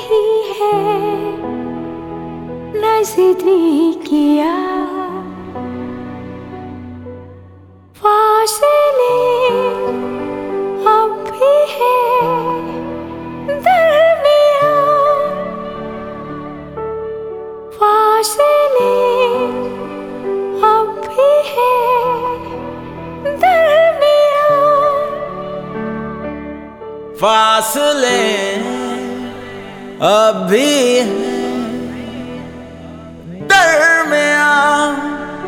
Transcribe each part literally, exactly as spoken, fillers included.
रही है नज़दीकियाँ, फासले अब भी है दरमियाँ, फासले अब भी है दरमियाँ, फासले अब भी है दरमियाँ।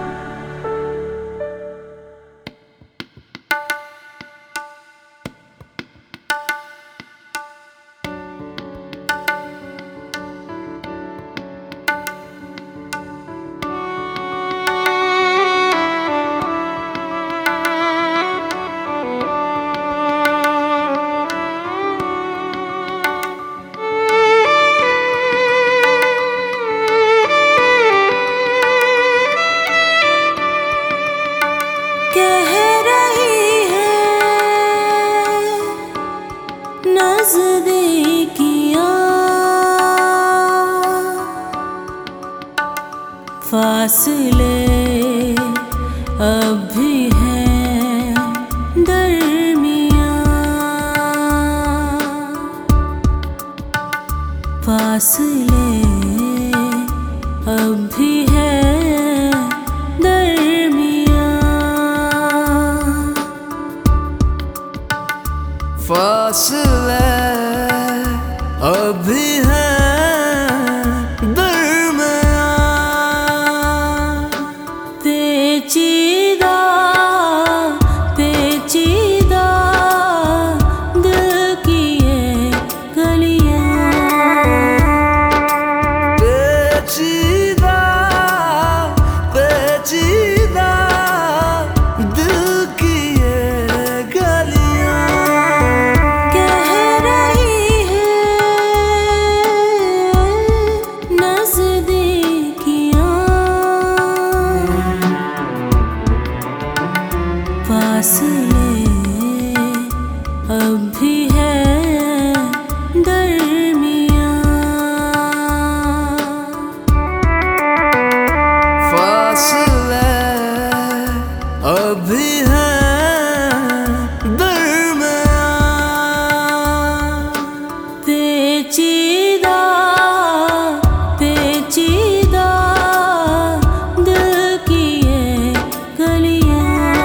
फासले अब भी हैं दरमियाँ, फासले अब भी हैं दरमियाँ, फासले अब भी है पेचीदा पेचीदा दिल की ये गलियाँ, पेचीदा पेचीदा दिल की ये गलियाँ, कह रही है नज़दीकियाँ, फासले अब भी है दरमियाँ, फासले अब भी है दरमियाँ, पेचीदा पेचीदा दिल की ये गलियाँ,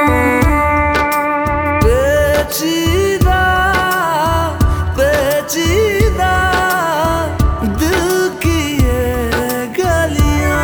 पेचीदा पेचीदा दिल की ये गलियाँ।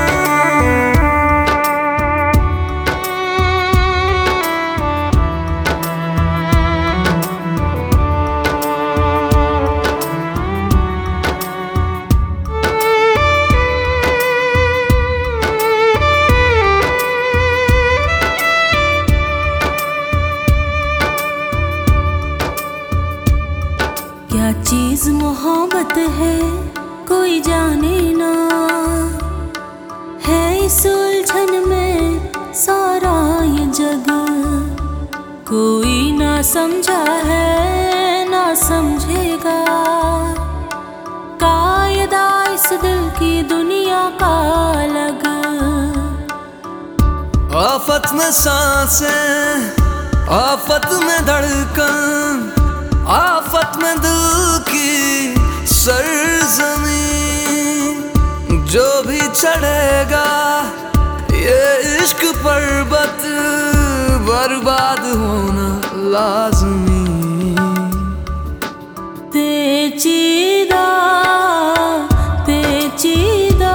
क्या चीज़ मोहब्बत है कोई जाने ना, है इस उलझन में सारा ये जग, कोई ना समझा है ना समझेगा, कायदा इस दिल की दुनिया का अलग, आफत में सांसें आफत में धड़कन, आफत में दिल की सरजमीं, जो भी चढ़ेगा ये इश्क पर्वत बर्बाद होना लाज़मी, पेचीदा पेचीदा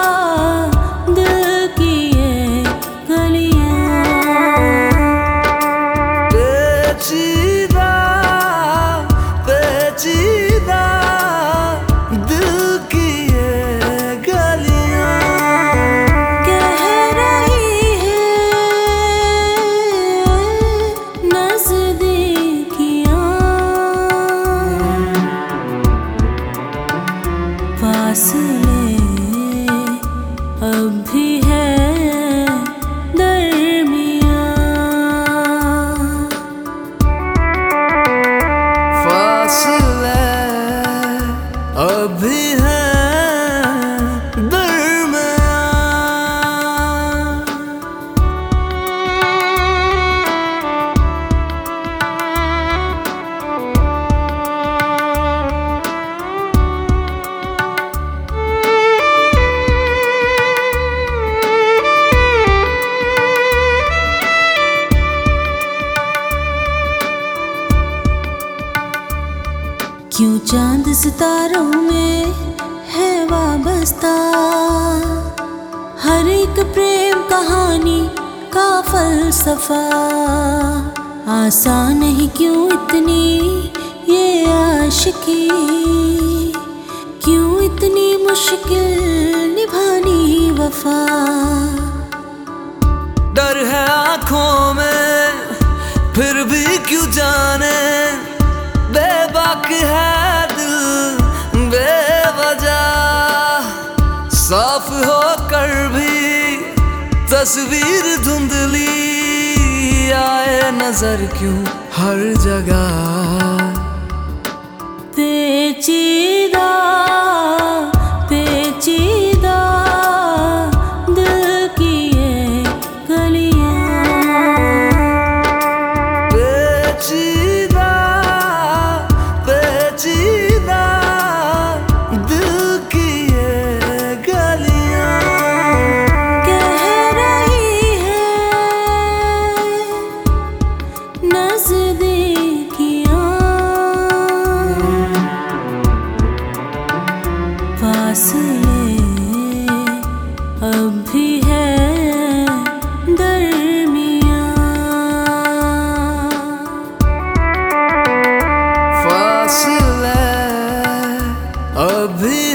दिल की ये गलियाँ, पेचीदा पेचीदा दिल की ये गलियाँ, कह रही है नज़दीकियाँ, फासले अब भी है दरमियाँ, फासले अभी है क्यों चांद सितारों में है वाबस्ता, हर एक प्रेम कहानी का फलसफा। आसान नहीं क्यों इतनी ये आशिकी, क्यों इतनी मुश्किल निभानी वफा। डर है आंखों में फिर भी क्यों जाने, बेबाक है दिल बेवजह। साफ होकर भी तस्वीर धुंधली आए नजर क्यों हर जगह। पेचीदा पेचीदा दिल की ये गलियां, पेचीदा पेचीदा दिल की ये गलियां। कह रही है नज़दीकियां, फासले अब भी है दरमियां। फासले अभी